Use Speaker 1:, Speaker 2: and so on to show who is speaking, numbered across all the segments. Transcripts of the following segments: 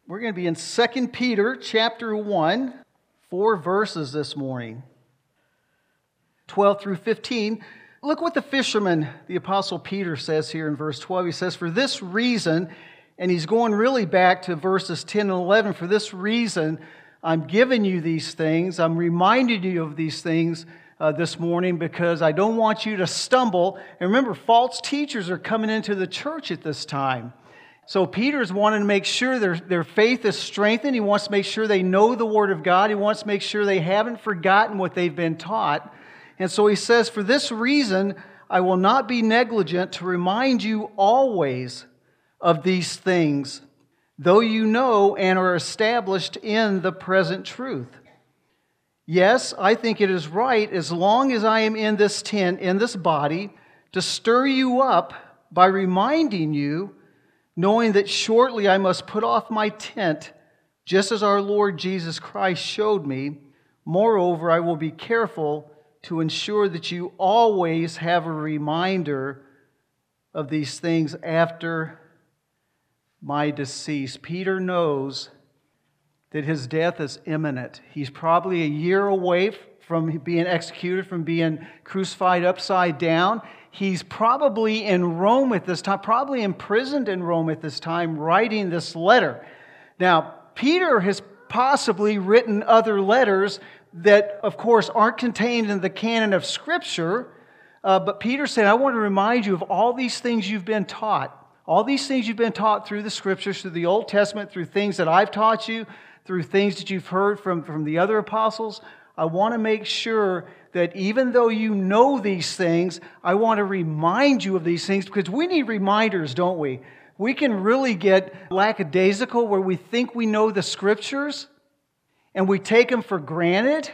Speaker 1: We're going to be in 2 Peter chapter 1, 4 verses this morning, 12 through 15. Look what the fisherman, the Apostle Peter, says here in verse 12. He says, "For this reason," and he's going really back to verses 10 and 11, "For this reason, I'm giving you these things. I'm reminding you of these things this morning because I don't want you to stumble." And remember, false teachers are coming into the church at this time. So Peter's wanting to make sure their faith is strengthened. He wants to make sure they know the Word of God. He wants to make sure they haven't forgotten what they've been taught. And so he says, "For this reason, I will not be negligent to remind you always of these things, though you know and are established in the present truth. Yes, I think it is right, as long as I am in this tent, in this body, to stir you up by reminding you, knowing that shortly I must put off my tent, just as our Lord Jesus Christ showed me. Moreover, I will be careful to ensure that you always have a reminder of these things after my decease." Peter knows that his death is imminent. He's probably a year away from being executed, from being crucified upside down. He's probably in Rome at this time, probably imprisoned in Rome at this time, writing this letter. Now, Peter has possibly written other letters that, of course, aren't contained in the canon of Scripture, but Peter said, I want to remind you of all these things you've been taught. All these things you've been taught through the Scriptures, through the Old Testament, through things that I've taught you, through things that you've heard from the other apostles. I want to make sure that even though you know these things, I want to remind you of these things, because we need reminders, don't we? We can really get lackadaisical where we think we know the Scriptures and we take them for granted.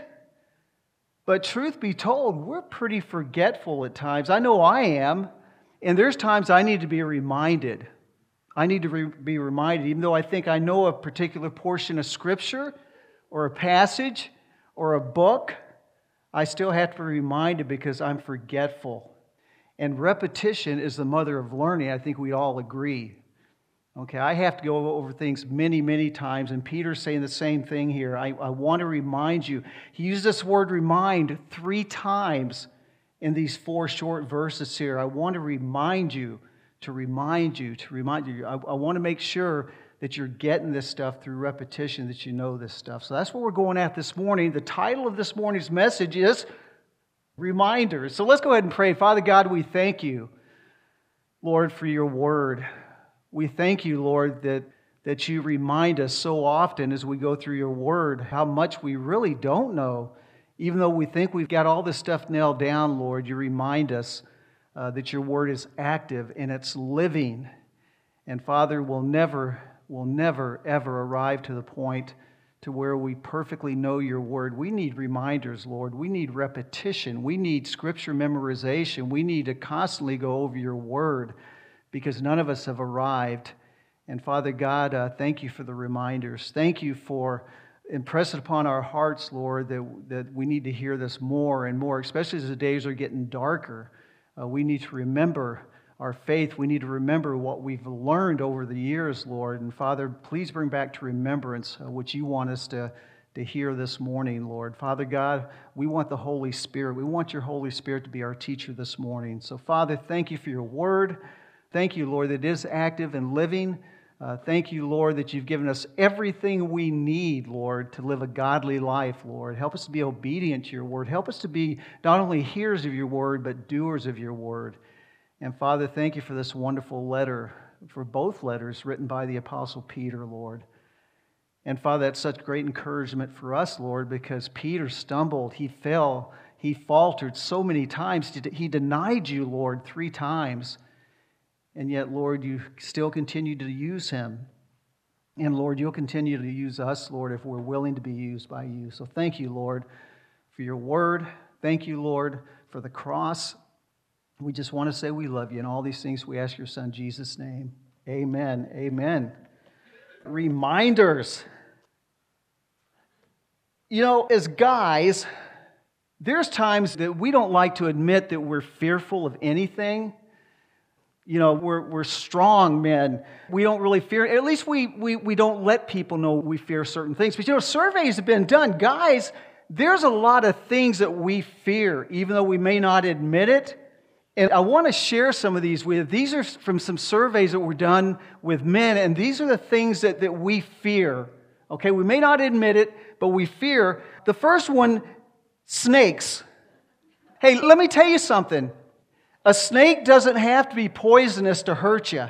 Speaker 1: But truth be told, we're pretty forgetful at times. I know I am. And there's times I need to be reminded. I need to be reminded, even though I think I know a particular portion of Scripture or a passage or a book, I still have to be reminded because I'm forgetful. And repetition is the mother of learning. I think we all agree. Okay, I have to go over things many, many times, and Peter's saying the same thing here. I want to remind you. He used this word remind 3 times in these 4 short verses here. I want to remind you, to remind you, to remind you. I want to make sure that you're getting this stuff through repetition, that you know this stuff. So that's what we're going at this morning. The title of this morning's message is Reminders. So let's go ahead and pray. Father God, we thank you, Lord, for your word. We thank you, Lord, that you remind us so often as we go through your word how much we really don't know. Even though we think we've got all this stuff nailed down, Lord, you remind us that your word is active and it's living. And Father, we'll never, ever arrive to the point to where we perfectly know your word. We need reminders, Lord. We need repetition. We need scripture memorization. We need to constantly go over your word because none of us have arrived. And Father God, thank you for the reminders. Thank you for impressing upon our hearts, Lord, that we need to hear this more and more, especially as the days are getting darker. We need to remember our faith. We need to remember what we've learned over the years, Lord. And Father, please bring back to remembrance what you want us to hear this morning, Lord. Father God, we want the Holy Spirit. We want your Holy Spirit to be our teacher this morning. So Father, thank you for your word. Thank you, Lord, that it is active and living. Thank you, Lord, that you've given us everything we need, Lord, to live a godly life, Lord. Help us to be obedient to your word. Help us to be not only hearers of your word, but doers of your word. And Father, thank you for this wonderful letter, for both letters written by the Apostle Peter, Lord. And Father, that's such great encouragement for us, Lord, because Peter stumbled, he fell, he faltered so many times. He denied you, Lord, 3 times. And yet, Lord, you still continue to use him. And Lord, you'll continue to use us, Lord, if we're willing to be used by you. So thank you, Lord, for your word. Thank you, Lord, for the cross. We just want to say we love you. And all these things we ask your Son, Jesus' name. Amen. Amen. Reminders. You know, as guys, there's times that we don't like to admit that we're fearful of anything. We're strong men. We don't really fear. At least we don't let people know we fear certain things. But surveys have been done. Guys, there's a lot of things that we fear, even though we may not admit it. And I want to share some of these with you. These are from some surveys that were done with men, and these are the things that we fear. Okay, we may not admit it, but we fear. The first one, snakes. Hey, let me tell you something. A snake doesn't have to be poisonous to hurt you.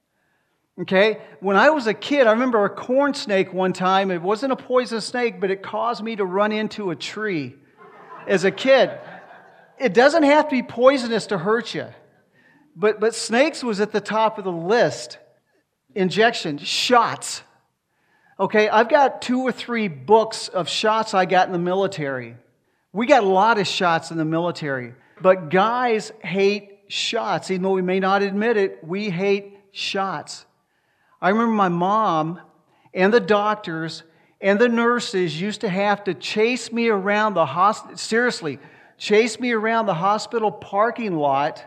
Speaker 1: Okay? When I was a kid, I remember a corn snake one time. It wasn't a poisonous snake, but it caused me to run into a tree as a kid. It doesn't have to be poisonous to hurt you. But snakes was at the top of the list. Injections, shots. Okay, I've got 2 or 3 books of shots I got in the military. We got a lot of shots in the military. But guys hate shots. Even though we may not admit it, we hate shots. I remember my mom and the doctors and the nurses used to have to chase me around the hospital. Seriously, chase me around the hospital parking lot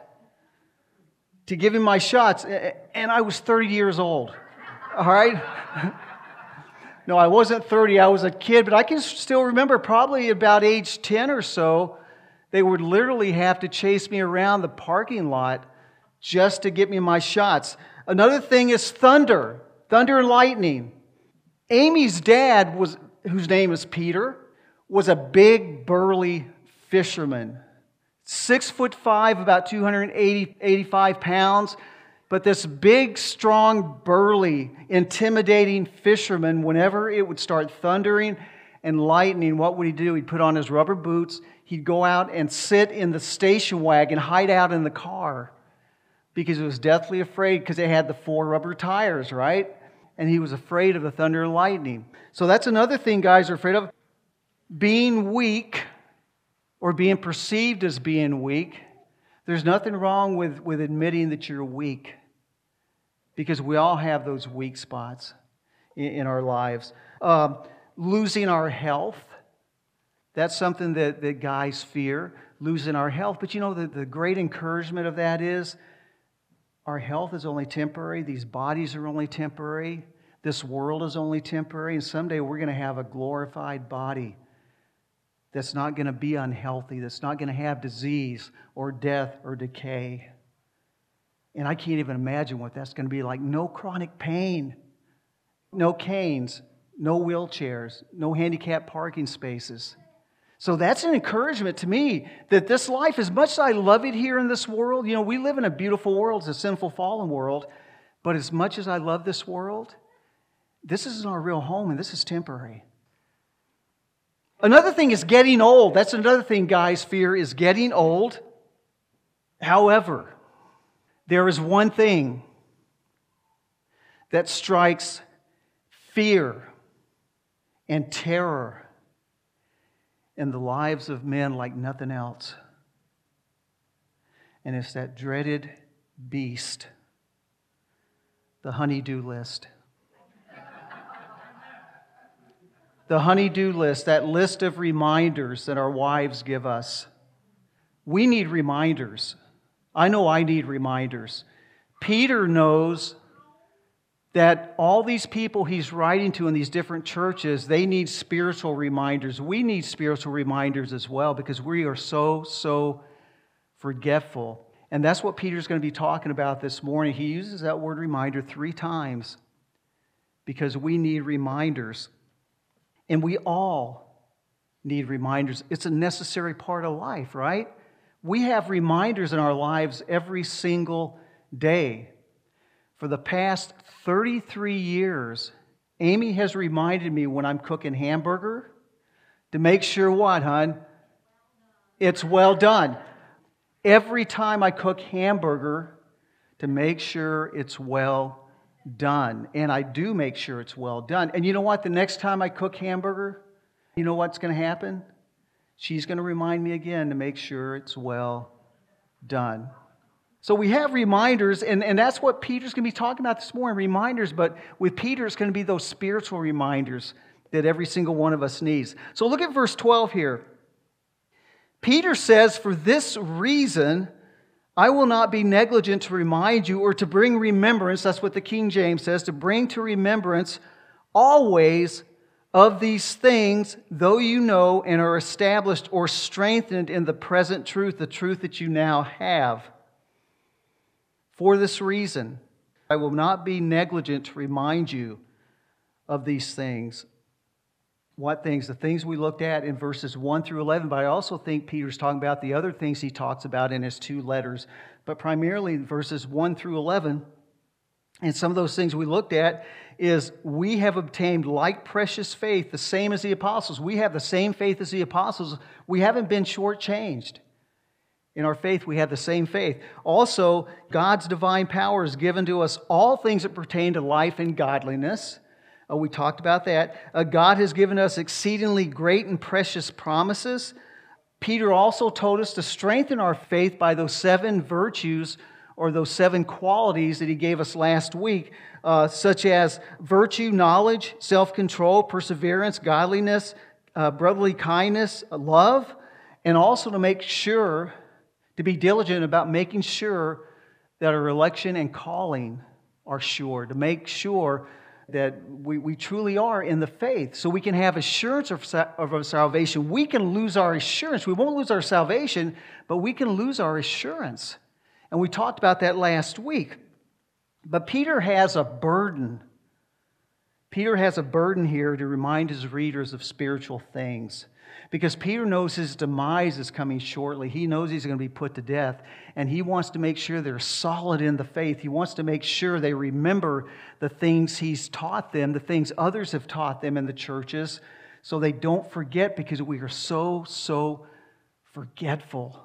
Speaker 1: to give me my shots. And I was 30 years old. All right? No, I wasn't 30. I was a kid. But I can still remember probably about age 10 or so, they would literally have to chase me around the parking lot just to get me my shots. Another thing is thunder and lightning. Amy's dad, whose name is Peter, was a big, burly fisherman. 6'5", about 285 pounds. But this big, strong, burly, intimidating fisherman, whenever it would start thundering and lightning, what would he do? He'd put on his rubber boots. He'd go out and sit in the station wagon, hide out in the car, because he was deathly afraid, because they had the 4 rubber tires, right? And he was afraid of the thunder and lightning. So that's another thing guys are afraid of. Being weak, or being perceived as being weak. There's nothing wrong with admitting that you're weak, because we all have those weak spots in our lives. Losing our health. That's something that guys fear, losing our health. But the great encouragement of that is our health is only temporary. These bodies are only temporary. This world is only temporary. And someday we're going to have a glorified body that's not going to be unhealthy, that's not going to have disease or death or decay. And I can't even imagine what that's going to be like. No chronic pain, no canes, no wheelchairs, no handicapped parking spaces. So that's an encouragement to me that this life, as much as I love it here in this world, we live in a beautiful world, it's a sinful, fallen world, but as much as I love this world, this isn't our real home and this is temporary. Another thing is getting old. That's another thing guys fear, is getting old. However, there is one thing that strikes fear and terror in the lives of men like nothing else. And it's that dreaded beast, the honey-do list. The honey-do list, that list of reminders that our wives give us. We need reminders. I know I need reminders. Peter knows that all these people he's writing to in these different churches, they need spiritual reminders. We need spiritual reminders as well, because we are so forgetful. And that's what Peter's going to be talking about this morning. He uses that word reminder 3 times because we need reminders. And we all need reminders. It's a necessary part of life, right? We have reminders in our lives every single day. For the past 33 years, Amy has reminded me when I'm cooking hamburger to make sure what, hon? It's well done. Every time I cook hamburger, to make sure it's well done. And I do make sure it's well done. And you know what? The next time I cook hamburger, you know what's going to happen? She's going to remind me again to make sure it's well done. So we have reminders, and that's what Peter's going to be talking about this morning, reminders. But with Peter, it's going to be those spiritual reminders that every single one of us needs. So look at verse 12 here. Peter says, "For this reason I will not be negligent to remind you or to bring remembrance, that's what the King James says, to bring to remembrance always of these things, though you know and are established or strengthened in the present truth, the truth that you now have. For this reason, I will not be negligent to remind you of these things. What things? The things we looked at in verses 1 through 11, but I also think Peter's talking about the other things he talks about in his 2 letters, but primarily verses 1 through 11. And some of those things we looked at is we have obtained like precious faith, the same as the apostles. We have the same faith as the apostles. We haven't been shortchanged. In our faith, we have the same faith. Also, God's divine power is given to us all things that pertain to life and godliness. We talked about that. God has given us exceedingly great and precious promises. Peter also told us to strengthen our faith by those 7 virtues or those 7 qualities that he gave us last week, such as virtue, knowledge, self-control, perseverance, godliness, brotherly kindness, love, and also to make sure, to be diligent about making sure that our election and calling are sure, to make sure that we truly are in the faith, so we can have assurance of our salvation. We can lose our assurance. We won't lose our salvation, but we can lose our assurance. And we talked about that last week. But Peter has a burden. Peter has a burden here to remind his readers of spiritual things. Because Peter knows his demise is coming shortly. He knows he's going to be put to death. And he wants to make sure they're solid in the faith. He wants to make sure they remember the things he's taught them, the things others have taught them in the churches, so they don't forget, because we are so forgetful.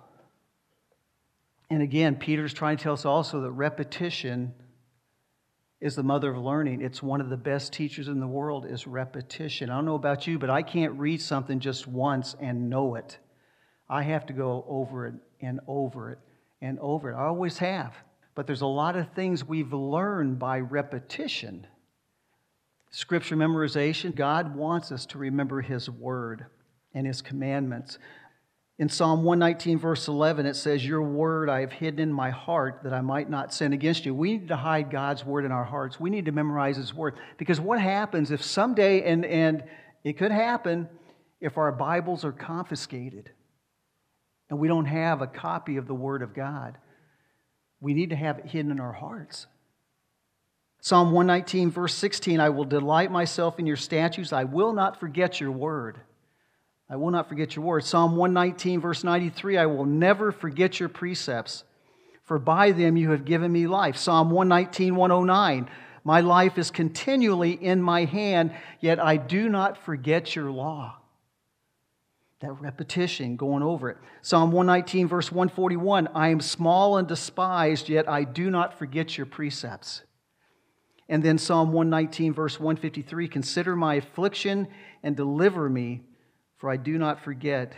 Speaker 1: And again, Peter's trying to tell us also that repetition is the mother of learning. It's one of the best teachers in the world is repetition. I don't know about you, but I can't read something just once and know it. I have to go over it and over it and over it. I always have. But there's a lot of things we've learned by repetition. Scripture memorization, God wants us to remember His Word and His commandments. In Psalm 119, verse 11, it says, "Your word I have hidden in my heart that I might not sin against you." We need to hide God's word in our hearts. We need to memorize His word. Because what happens if someday, and it could happen, if our Bibles are confiscated and we don't have a copy of the Word of God, we need to have it hidden in our hearts. Psalm 119, verse 16, "I will delight myself in your statutes. I will not forget your word." I will not forget your word. Psalm 119, verse 93, "I will never forget your precepts, for by them you have given me life." Psalm 119, 109, "My life is continually in my hand, yet I do not forget your law." That repetition, going over it. Psalm 119, verse 141, "I am small and despised, yet I do not forget your precepts." And then Psalm 119, verse 153, "Consider my affliction and deliver me, for I do not forget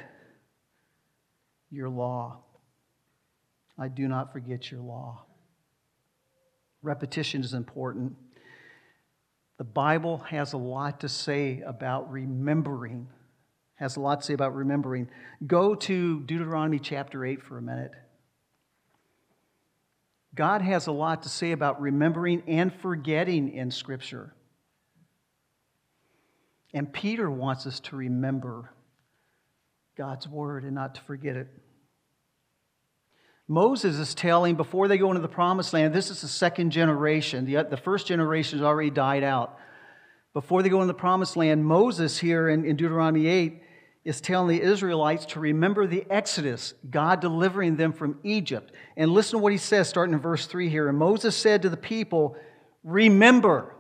Speaker 1: your law." I do not forget your law. Repetition is important. The Bible has a lot to say about remembering. Has a lot to say about remembering. Go to Deuteronomy chapter 8 for a minute. God has a lot to say about remembering and forgetting in Scripture. And Peter wants us to remember God's Word and not to forget it. Moses is telling, before they go into the Promised Land, this is the second generation. The first generation has already died out. Before they go into the Promised Land, Moses here in Deuteronomy 8 is telling the Israelites to remember the Exodus, God delivering them from Egypt. And listen to what he says, starting in verse 3 here. "And Moses said to the people, 'Remember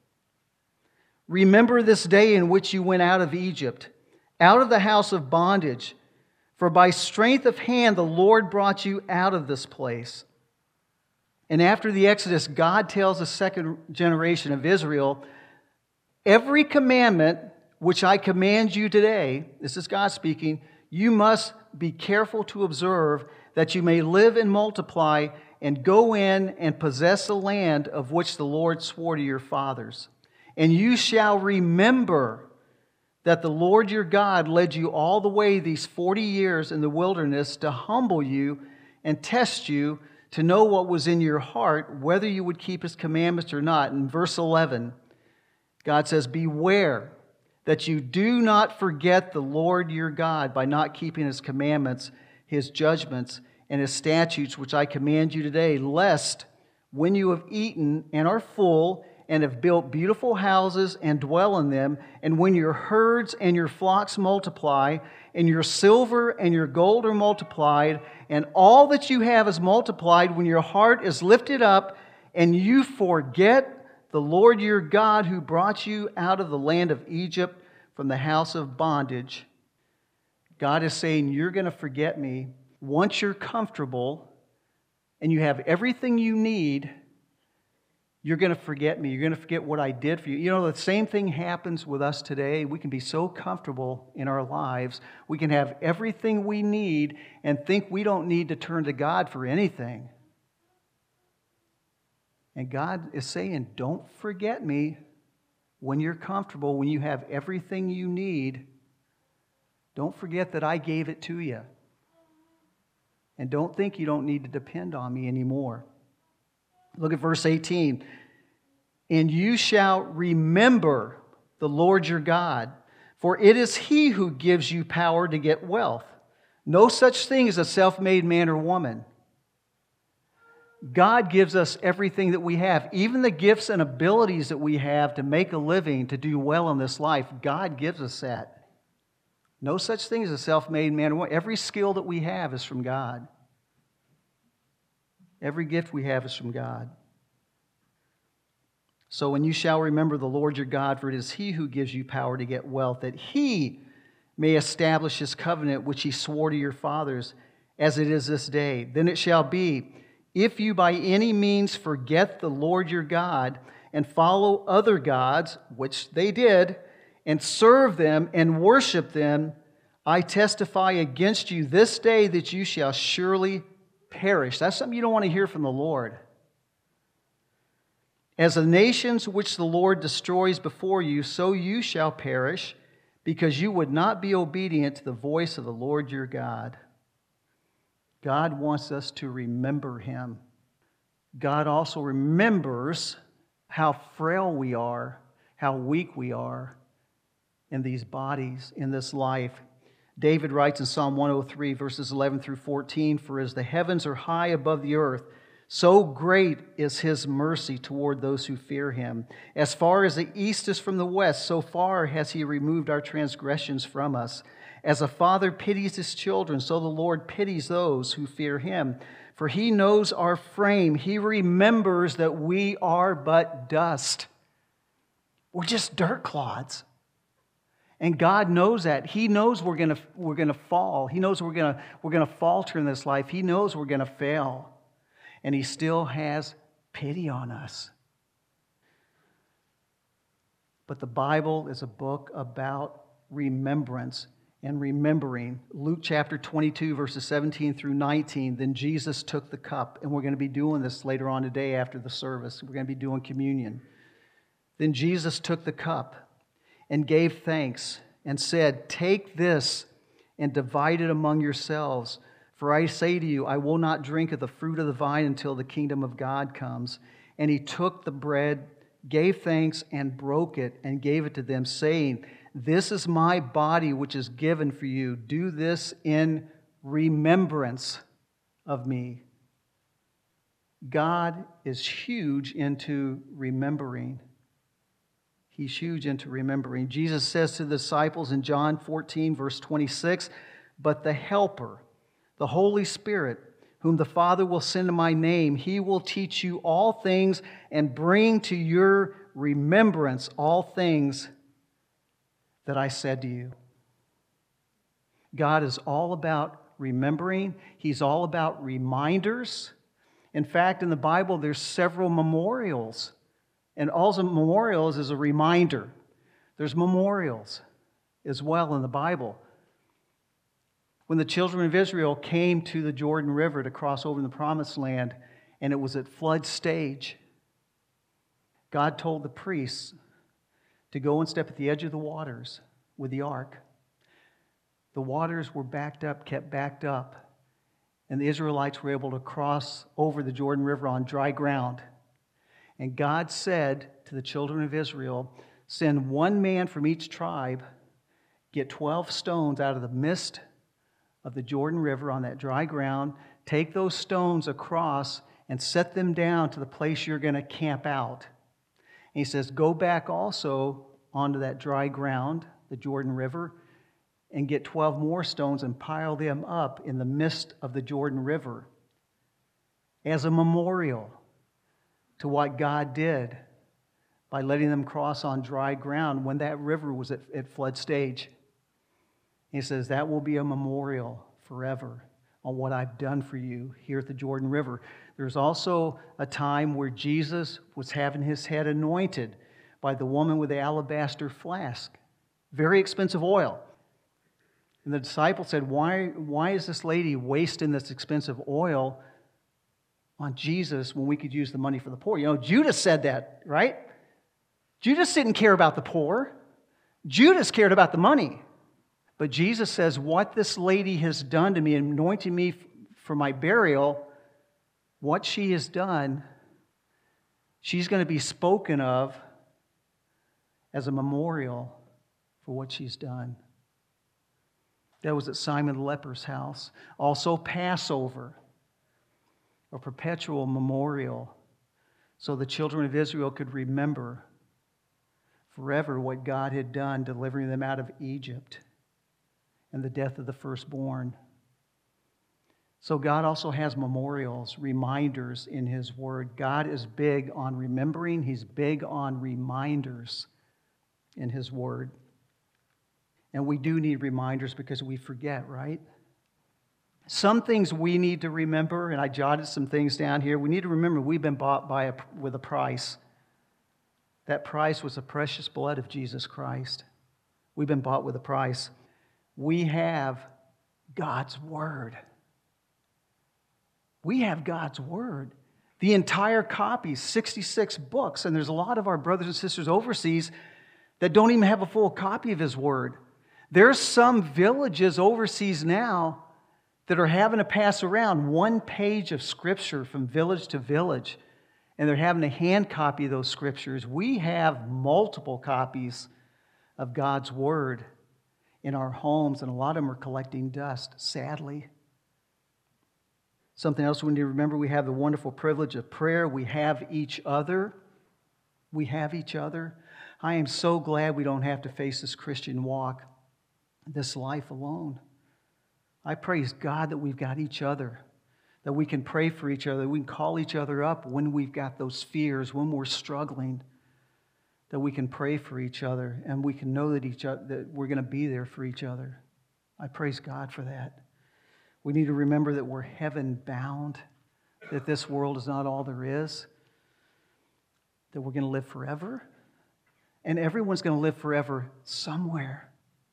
Speaker 1: this day in which you went out of Egypt, out of the house of bondage. For by strength of hand the Lord brought you out of this place.'" And after the Exodus, God tells the second generation of Israel, "Every commandment which I command you today," this is God speaking, "you must be careful to observe, that you may live and multiply and go in and possess the land of which the Lord swore to your fathers. And you shall remember that the Lord your God led you all the way these 40 years in the wilderness to humble you and test you to know what was in your heart, whether you would keep His commandments or not. In verse 11, God says, beware that you do not forget the Lord your God by not keeping His commandments, His judgments, and His statutes, which I command you today, lest when you have eaten and are full and have built beautiful houses and dwell in them, and when your herds and your flocks multiply, and your silver and your gold are multiplied, and all that you have is multiplied, when your heart is lifted up, and you forget the Lord your God who brought you out of the land of Egypt from the house of bondage. God is saying, you're going to forget me. Once you're comfortable and you have everything you need, you're going to forget me. You're going to forget what I did for you. You know, the same thing happens with us today. We can be so comfortable in our lives. We can have everything we need and think we don't need to turn to God for anything. And God is saying, don't forget me when you're comfortable, when you have everything you need. Don't forget that I gave it to you. And don't think you don't need to depend on me anymore. Look at verse 18. And you shall remember the Lord your God, for it is He who gives you power to get wealth. No such thing as a self-made man or woman. God gives us everything that we have, even the gifts and abilities that we have to make a living, to do well in this life. God gives us that. No such thing as a self-made man or woman. Every skill that we have is from God. Every gift we have is from God. So when you shall remember the Lord your God, for it is He who gives you power to get wealth, that He may establish His covenant, which He swore to your fathers, as it is this day. Then it shall be, if you by any means forget the Lord your God and follow other gods, which they did, and serve them and worship them, I testify against you this day that you shall surely perish. That's something you don't want to hear from the Lord. As the nations which the Lord destroys before you, so you shall perish, because you would not be obedient to the voice of the Lord your God. God wants us to remember Him. God also remembers how frail we are, how weak we are in these bodies, in this life. David writes in Psalm 103, verses 11 through 14, for as the heavens are high above the earth, so great is His mercy toward those who fear Him. As far as the east is from the west, so far has He removed our transgressions from us. As a father pities his children, so the Lord pities those who fear Him. For He knows our frame. He remembers that we are but dust. We're just dirt clods. And God knows that. He knows we're going to fall. He knows we're going to falter in this life. He knows we're going to fail. And He still has pity on us. But the Bible is a book about remembrance and remembering. Luke chapter 22, verses 17 through 19, then Jesus took the cup, and we're going to be doing this later on today after the service. We're going to be doing communion. Then Jesus took the cup and gave thanks and said, take this and divide it among yourselves. For I say to you, I will not drink of the fruit of the vine until the kingdom of God comes. And He took the bread, gave thanks, and broke it, and gave it to them, saying, this is my body which is given for you. Do this in remembrance of me. God is huge into remembering. He's huge into remembering. Jesus says to the disciples in John 14, verse 26, but the Helper, the Holy Spirit, whom the Father will send in my name, He will teach you all things and bring to your remembrance all things that I said to you. God is all about remembering. He's all about reminders. In fact, in the Bible, there's several memorials. And also memorials is a reminder. There's memorials as well in the Bible. When the children of Israel came to the Jordan River to cross over in the Promised Land, and it was at flood stage, God told the priests to go and step at the edge of the waters with the ark. The waters were backed up, kept backed up, And the Israelites were able to cross over the Jordan River on dry ground. And God said to the children of Israel, send one man from each tribe, get 12 stones out of the midst of the Jordan River on that dry ground, take those stones across and set them down to the place you're going to camp out. And he says, go back also onto that dry ground, the Jordan River, and get 12 more stones and pile them up in the midst of the Jordan River as a memorial to what God did by letting them cross on dry ground when that river was at flood stage. He says, that will be a memorial forever on what I've done for you here at the Jordan River. There's also a time where Jesus was having his head anointed by the woman with the alabaster flask. Very expensive oil. And the disciples said, why is this lady wasting this expensive oil on Jesus when we could use the money for the poor? You know, Judas said that, right? Judas didn't care about the poor. Judas cared about the money. But Jesus says, what this lady has done to me, anointing me for my burial, what she has done, she's going to be spoken of as a memorial for what she's done. That was at Simon the leper's house. Also Passover, a perpetual memorial, so the children of Israel could remember forever what God had done, delivering them out of Egypt and the death of the firstborn. So God also has memorials, reminders in His Word. God is big on remembering. He's big on reminders in His Word. And we do need reminders because we forget, right? Some things we need to remember, and I jotted some things down here. We need to remember we've been bought with a price. That price was the precious blood of Jesus Christ. We've been bought with a price. We have God's Word. We have God's Word. The entire copy, 66 books, and there's a lot of our brothers and sisters overseas that don't even have a full copy of His Word. There's some villages overseas now that are having to pass around one page of Scripture from village to village, and they're having to hand copy those Scriptures. We have multiple copies of God's Word in our homes, and a lot of them are collecting dust, sadly. Something else we need to remember, we have the wonderful privilege of prayer. We have each other. We have each other. I am so glad we don't have to face this Christian walk, this life alone. I praise God that we've got each other, that we can pray for each other, that we can call each other up when we've got those fears, when we're struggling, that we can pray for each other and we can know that we're going to be there for each other. I praise God for that. We need to remember that we're heaven bound, that this world is not all there is, that we're going to live forever, and everyone's going to live forever somewhere.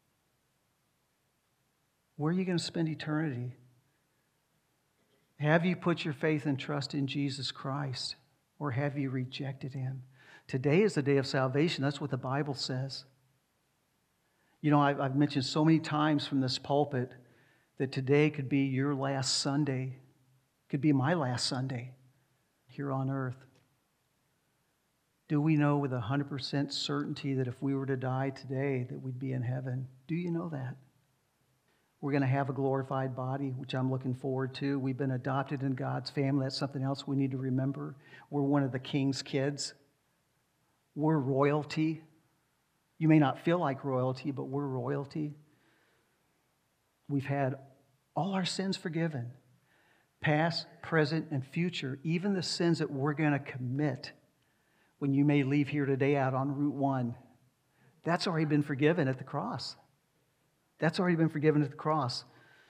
Speaker 1: Where are you going to spend eternity? Have you put your faith and trust in Jesus Christ, or have you rejected Him? Today is the day of salvation. That's what the Bible says. You know, I've mentioned so many times from this pulpit that today could be your last Sunday, could be my last Sunday here on earth. Do we know with 100% certainty that if we were to die today that we'd be in heaven? Do you know that? We're going to have a glorified body, which I'm looking forward to. We've been adopted in God's family. That's something else we need to remember. We're one of the King's kids. We're royalty. You may not feel like royalty, but we're royalty. We've had all our sins forgiven, past, present, and future, even the sins that we're going to commit when you may leave here today out on Route 1. That's already been forgiven at the cross. That's already been forgiven at the cross.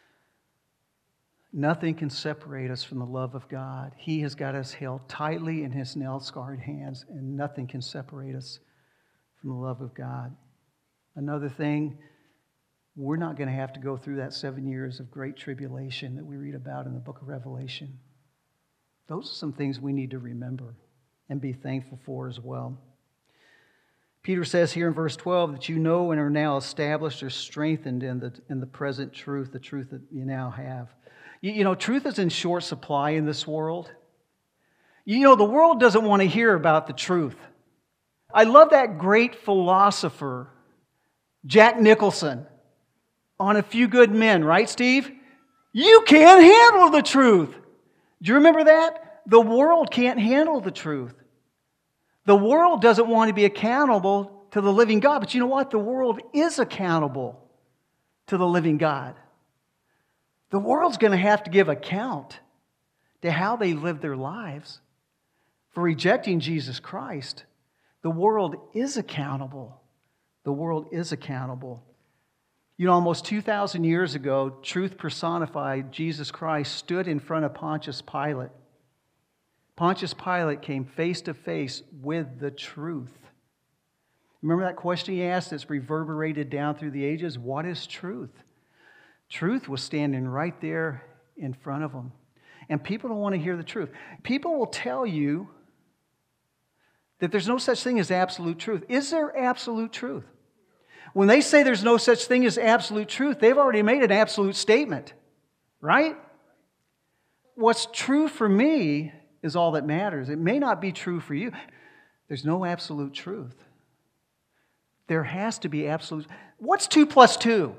Speaker 1: Nothing can separate us from the love of God. He has got us held tightly in His nail-scarred hands, and nothing can separate us from the love of God. Another thing, we're not going to have to go through that 7 years of great tribulation that we read about in the book of Revelation. Those are some things we need to remember and be thankful for as well. Peter says here in verse 12 that you know and are now established or strengthened in the present truth, the truth that you now have. You know, truth is in short supply in this world. You know, the world doesn't want to hear about the truth. I love that great philosopher, Jack Nicholson, on A Few Good Men, right, Steve? You can't handle the truth. Do you remember that? The world can't handle the truth. The world doesn't want to be accountable to the living God. But you know what? The world is accountable to the living God. The world's going to have to give account to how they live their lives for rejecting Jesus Christ. The world is accountable. The world is accountable. You know, almost 2,000 years ago, truth personified, Jesus Christ, stood in front of Pontius Pilate. Pontius Pilate came face to face with the truth. Remember that question he asked that's reverberated down through the ages? What is truth? Truth was standing right there in front of him. And people don't want to hear the truth. People will tell you that there's no such thing as absolute truth. Is there absolute truth? When they say there's no such thing as absolute truth, they've already made an absolute statement, right? What's true for me is all that matters. It may not be true for you. There's no absolute truth. There has to be absolute. What's 2 plus 2?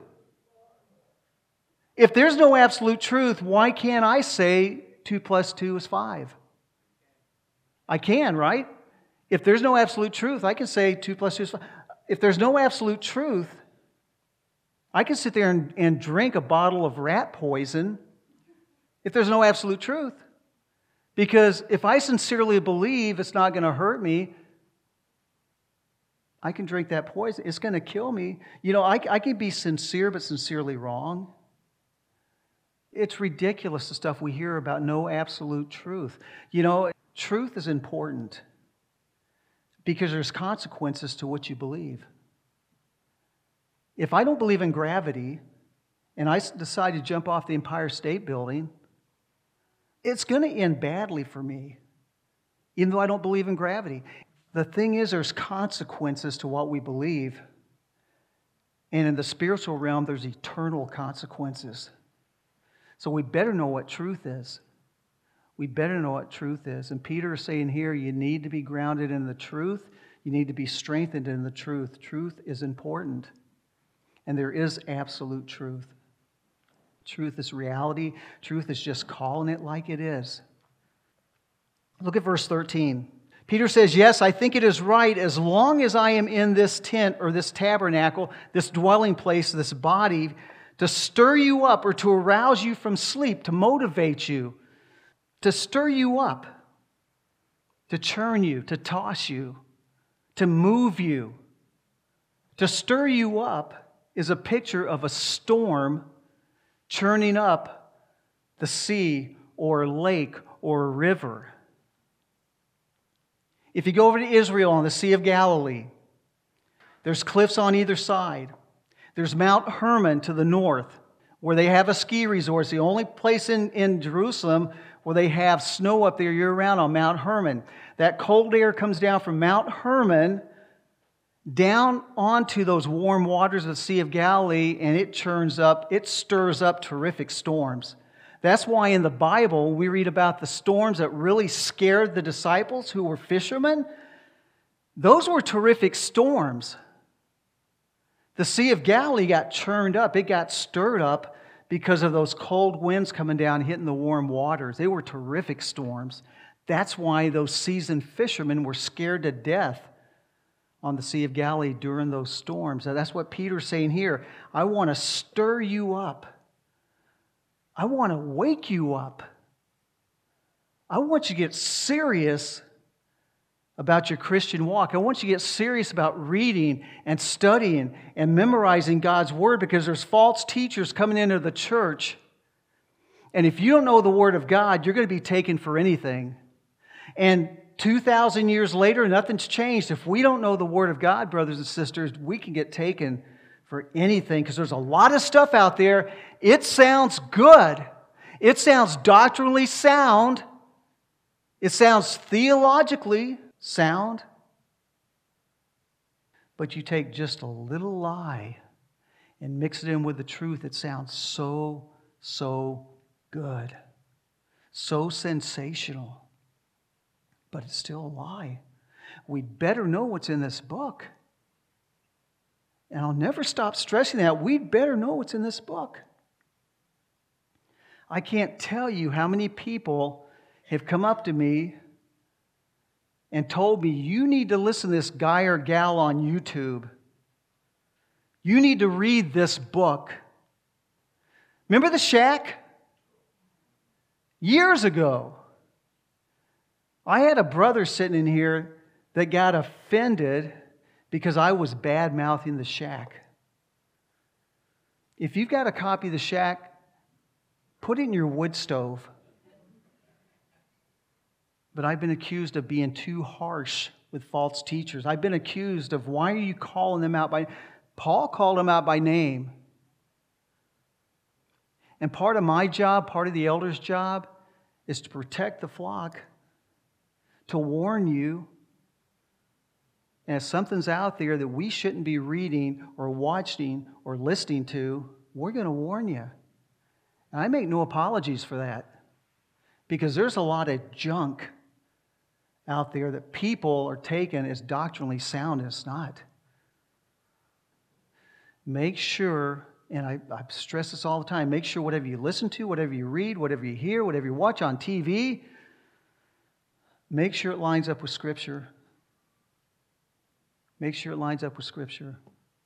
Speaker 1: If there's no absolute truth, why can't I say 2 plus 2 is 5? I can, right? If there's no absolute truth, I can say 2 plus 2 is 5. If there's no absolute truth, I can sit there and drink a bottle of rat poison if there's no absolute truth. Because if I sincerely believe it's not going to hurt me, I can drink that poison. It's going to kill me. You know, I can be sincere but sincerely wrong. It's ridiculous, the stuff we hear about no absolute truth. You know, truth is important because there's consequences to what you believe. If I don't believe in gravity and I decide to jump off the Empire State Building, it's going to end badly for me, even though I don't believe in gravity. The thing is, there's consequences to what we believe. And in the spiritual realm, there's eternal consequences. So we better know what truth is. We better know what truth is. And Peter is saying here, you need to be grounded in the truth. You need to be strengthened in the truth. Truth is important. And there is absolute truth. Truth is reality. Truth is just calling it like it is. Look at verse 13. Peter says, yes, I think it is right as long as I am in this tent or this tabernacle, this dwelling place, this body, to stir you up or to arouse you from sleep, to motivate you, to stir you up, to churn you, to toss you, to move you. To stir you up is a picture of a storm churning up the sea or a lake or a river. If you go over to Israel on the Sea of Galilee, there's cliffs on either side. There's Mount Hermon to the north, where they have a ski resort. It's the only place in Jerusalem where they have snow up there year-round on Mount Hermon. That cold air comes down from Mount Hermon down onto those warm waters of the Sea of Galilee, and it stirs up terrific storms. That's why in the Bible we read about the storms that really scared the disciples who were fishermen. Those were terrific storms. The Sea of Galilee got churned up. It got stirred up because of those cold winds coming down, hitting the warm waters. They were terrific storms. That's why those seasoned fishermen were scared to death on the Sea of Galilee during those storms. And that's what Peter's saying here. I want to stir you up. I want to wake you up. I want you to get serious about your Christian walk. I want you to get serious about reading and studying and memorizing God's Word, because there's false teachers coming into the church. And if you don't know the Word of God, you're going to be taken for anything. And 2,000 years later, nothing's changed. If we don't know the Word of God, brothers and sisters, we can get taken for anything, because there's a lot of stuff out there. It sounds good. It sounds doctrinally sound. It sounds theologically sound. But you take just a little lie and mix it in with the truth, it sounds so good, so sensational, but it's still a lie. We'd better know what's in this book. And I'll never stop stressing that. We'd better know what's in this book. I can't tell you how many people have come up to me and told me, you need to listen to this guy or gal on YouTube. You need to read this book. Remember The Shack? Years ago, I had a brother sitting in here that got offended because I was bad-mouthing The Shack. If you've got a copy of The Shack, put it in your wood stove. But I've been accused of being too harsh with false teachers. I've been accused of, why are you calling them out by... Paul called them out by name. And part of my job, part of the elder's job, is to protect the flock, to warn you. And if something's out there that we shouldn't be reading or watching or listening to, we're going to warn you. And I make no apologies for that, because there's a lot of junk out there that people are taking as doctrinally sound, and it's not. Make sure, and I stress this all the time, make sure whatever you listen to, whatever you read, whatever you hear, whatever you watch on TV, make sure it lines up with Scripture. Make sure it lines up with Scripture.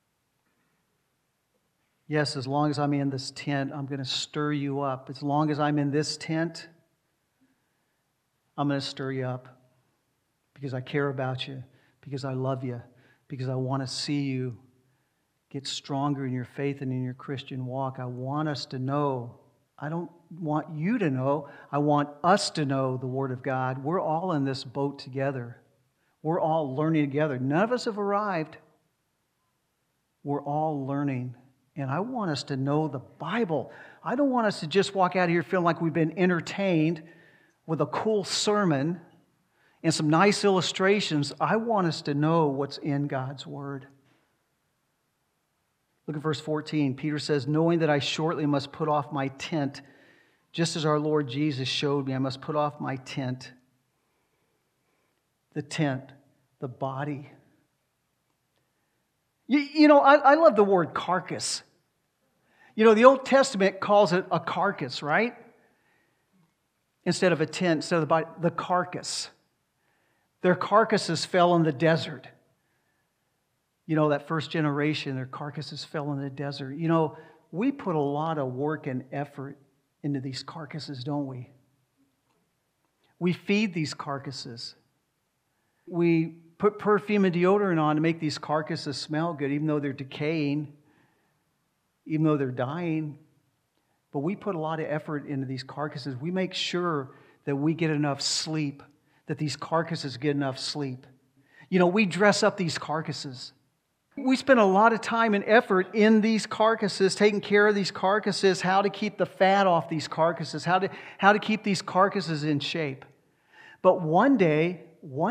Speaker 1: Yes, as long as I'm in this tent, I'm going to stir you up. As long as I'm in this tent, I'm going to stir you up because I care about you, because I love you, because I want to see you get stronger in your faith and in your Christian walk. I want us to know. I don't want you to know. I want us to know the Word of God. We're all in this boat together. We're all learning together. None of us have arrived. We're all learning. And I want us to know the Bible. I don't want us to just walk out of here feeling like we've been entertained with a cool sermon and some nice illustrations. I want us to know what's in God's Word. Look at verse 14. Peter says, knowing that I shortly must put off my tent, just as our Lord Jesus showed me, I must put off my tent. The tent, the body. You know, I love the word carcass. You know, the Old Testament calls it a carcass, right? Instead of a tent, instead of the body, the carcass. Their carcasses fell in the desert. You know, that first generation, their carcasses fell in the desert. You know, we put a lot of work and effort into these carcasses, don't we? We feed these carcasses. We put perfume and deodorant on to make these carcasses smell good, even though they're decaying, even though they're dying. But we put a lot of effort into these carcasses. We make sure that we get enough sleep, that these carcasses get enough sleep. You know, we dress up these carcasses. We spend a lot of time and effort in these carcasses, taking care of these carcasses, how to keep the fat off these carcasses, how to keep these carcasses in shape. But one day,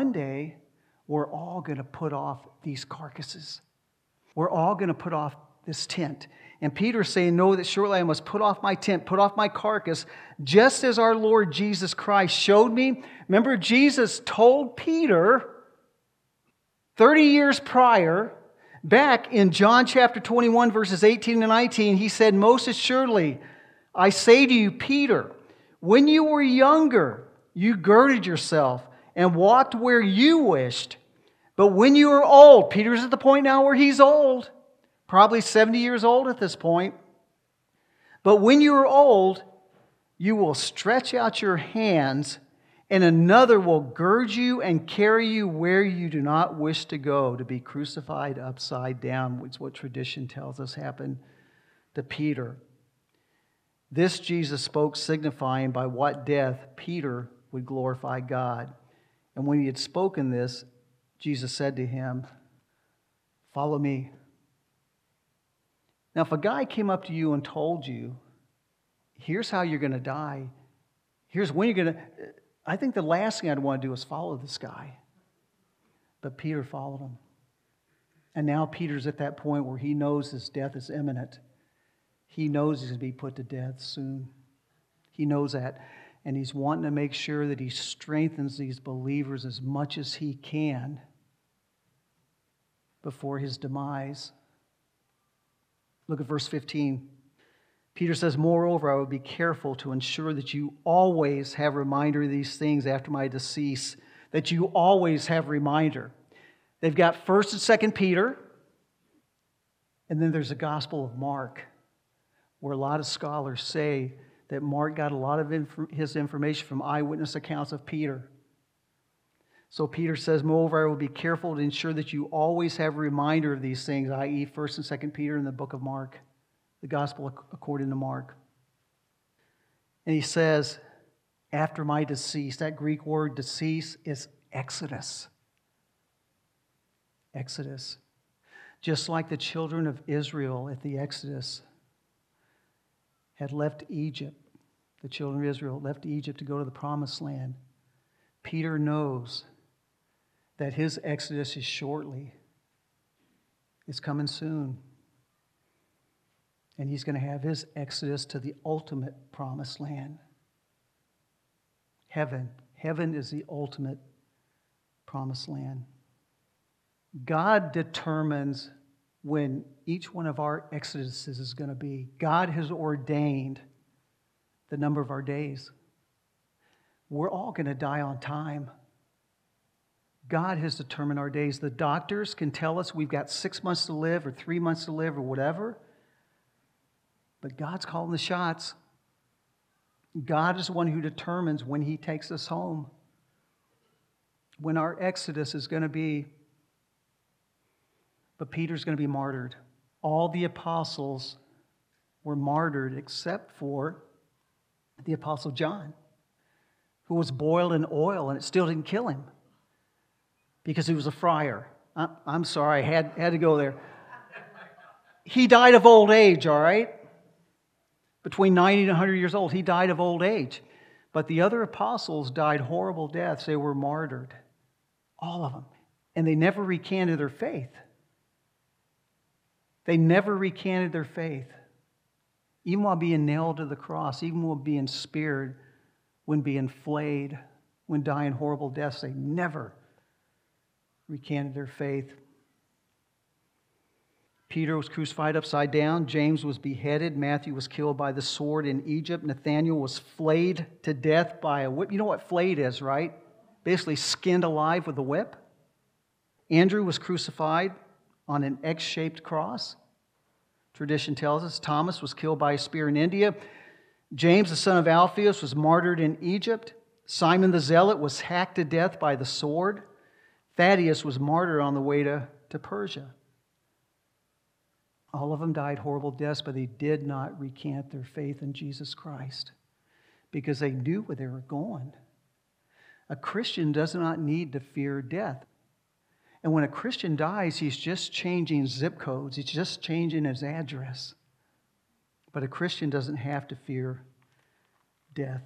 Speaker 1: we're all going to put off these carcasses. We're all going to put off this tent. And Peter's saying, no, that shortly I must put off my tent, put off my carcass, just as our Lord Jesus Christ showed me. Remember, Jesus told Peter 30 years prior, back in John chapter 21, verses 18 and 19, he said, most assuredly, I say to you, Peter, when you were younger, you girded yourself and walked where you wished. But when you are old, Peter's at the point now where he's old, probably 70 years old at this point. But when you are old, you will stretch out your hands, and another will gird you and carry you where you do not wish to go, to be crucified upside down, which is what tradition tells us happened to Peter. This Jesus spoke, signifying by what death Peter would glorify God. And when he had spoken this, Jesus said to him, follow me. Now, if a guy came up to you and told you, here's how you're going to die, here's when you're going to... I think the last thing I'd want to do is follow this guy. But Peter followed him. And now Peter's at that point where he knows his death is imminent. He knows he's going to be put to death soon. He knows that. And he's wanting to make sure that he strengthens these believers as much as he can before his demise. Look at verse 15. Peter says, "Moreover, I will be careful to ensure that you always have reminder of these things after my decease," that you always have reminder. They've got 1st and 2nd Peter, and then there's the Gospel of Mark, where a lot of scholars say that Mark got a lot of his information from eyewitness accounts of Peter. So Peter says, "Moreover, I will be careful to ensure that you always have a reminder of these things," i.e. 1st and 2nd Peter in the book of Mark, the Gospel according to Mark. And he says, after my decease. That Greek word decease is exodus. Exodus. Just like the children of Israel at the Exodus had left Egypt, the children of Israel left Egypt to go to the promised land. Peter knows that his exodus is shortly. It's coming soon. And he's going to have his exodus to the ultimate promised land. Heaven. Heaven is the ultimate promised land. God determines when each one of our exoduses is going to be. God has ordained the number of our days. We're all going to die on time. God has determined our days. The doctors can tell us we've got 6 months to live or 3 months to live or whatever. But God's calling the shots. God is the one who determines when He takes us home. When our exodus is going to be. But Peter's going to be martyred. All the apostles were martyred except for the apostle John, who was boiled in oil and it still didn't kill him because he was a friar. I'm sorry, I had to go there. He died of old age, all right? Between 90 and 100 years old, he died of old age. But the other apostles died horrible deaths. They were martyred. All of them. And they never recanted their faith. They never recanted their faith. Even while being nailed to the cross, even while being speared, when being flayed, when dying horrible deaths, they never recanted their faith. Peter was crucified upside down. James was beheaded. Matthew was killed by the sword in Egypt. Nathanael was flayed to death by a whip. You know what flayed is, right? Basically skinned alive with a whip. Andrew was crucified on an X-shaped cross. Tradition tells us Thomas was killed by a spear in India. James, the son of Alphaeus, was martyred in Egypt. Simon the Zealot was hacked to death by the sword. Thaddeus was martyred on the way to Persia. All of them died horrible deaths, but they did not recant their faith in Jesus Christ because they knew where they were going. A Christian does not need to fear death. And when a Christian dies, he's just changing zip codes. He's just changing his address. But a Christian doesn't have to fear death.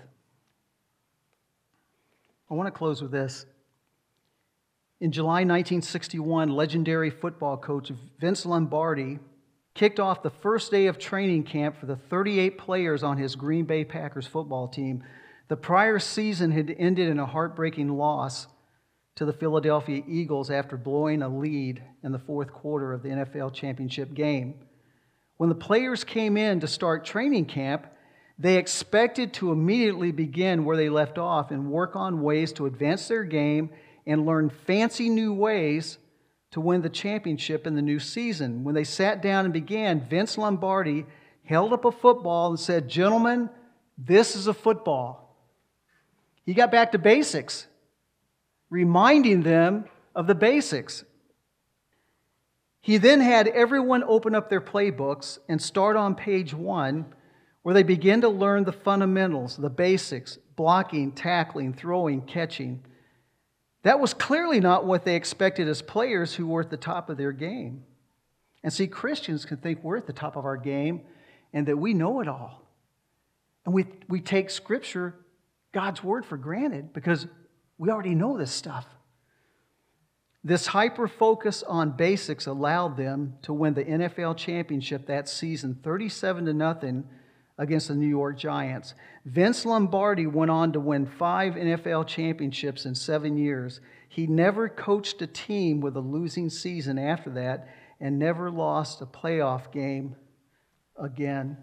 Speaker 1: I want to close with this. In July 1961, legendary football coach Vince Lombardi kicked off the first day of training camp for the 38 players on his Green Bay Packers football team. The prior season had ended in a heartbreaking loss to the Philadelphia Eagles after blowing a lead in the fourth quarter of the NFL championship game. When the players came in to start training camp, they expected to immediately begin where they left off and work on ways to advance their game and learn fancy new ways to win the championship in the new season. When they sat down and began, Vince Lombardi held up a football and said, "Gentlemen, this is a football." He got back to basics, reminding them of the basics. He then had everyone open up their playbooks and start on page 1, where they begin to learn the fundamentals, the basics, blocking, tackling, throwing, catching. That was clearly not what they expected as players who were at the top of their game. And see, Christians can think we're at the top of our game and that we know it all. And we take Scripture, God's Word, for granted because we already know this stuff. This hyper-focus on basics allowed them to win the NFL championship that season 37-0 against the New York Giants. Vince Lombardi went on to win 5 NFL championships in 7 years. He never coached a team with a losing season after that and never lost a playoff game again.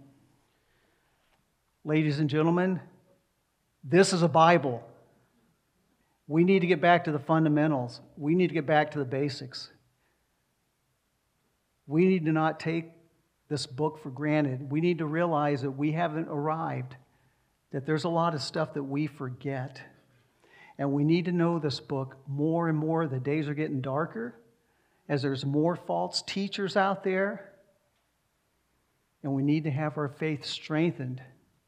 Speaker 1: Ladies and gentlemen, this is a Bible. We need to get back to the fundamentals. We need to get back to the basics. We need to not take this book for granted. We need to realize that we haven't arrived, that there's a lot of stuff that we forget. And we need to know this book more and more. The days are getting darker as there's more false teachers out there. And we need to have our faith strengthened.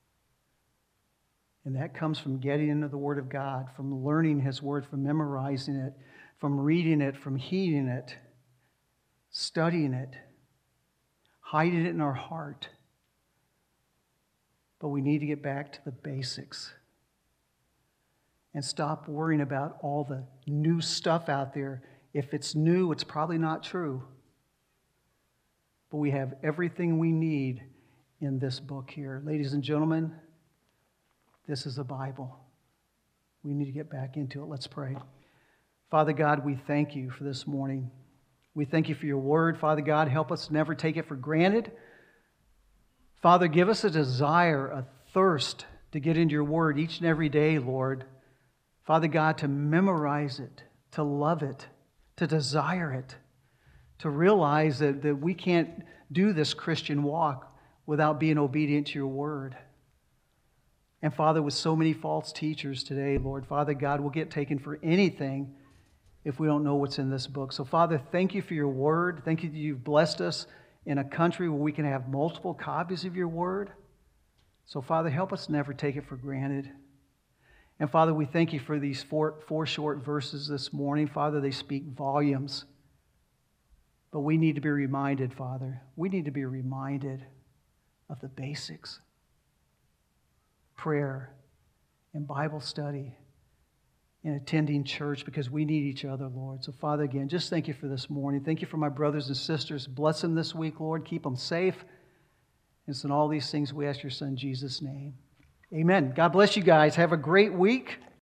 Speaker 1: And that comes from getting into the Word of God, from learning His Word, from memorizing it, from reading it, from heeding it, studying it, hiding it in our heart. But we need to get back to the basics and stop worrying about all the new stuff out there. If it's new, it's probably not true. But we have everything we need in this book here. Ladies and gentlemen, this is a Bible. We need to get back into it. Let's pray. Father God, we thank you for this morning. We thank you for your word. Father God, help us never take it for granted. Father, give us a desire, a thirst to get into your word each and every day, Lord. Father God, to memorize it, to love it, to desire it, to realize that we can't do this Christian walk without being obedient to your word. And Father, with so many false teachers today, Lord, Father God, we'll get taken for anything if we don't know what's in this book. So Father, thank you for your word. Thank you that you've blessed us in a country where we can have multiple copies of your word. So Father, help us never take it for granted. And Father, we thank you for these four short verses this morning. Father, they speak volumes. But we need to be reminded, Father, we need to be reminded of the basics. Prayer and Bible study and attending church, because we need each other, Lord. So Father, again, just thank you for this morning. Thank you for my brothers and sisters. Bless them this week, Lord. Keep them safe. And so in all these things we ask your Son, Jesus' name. Amen. God bless you guys. Have a great week.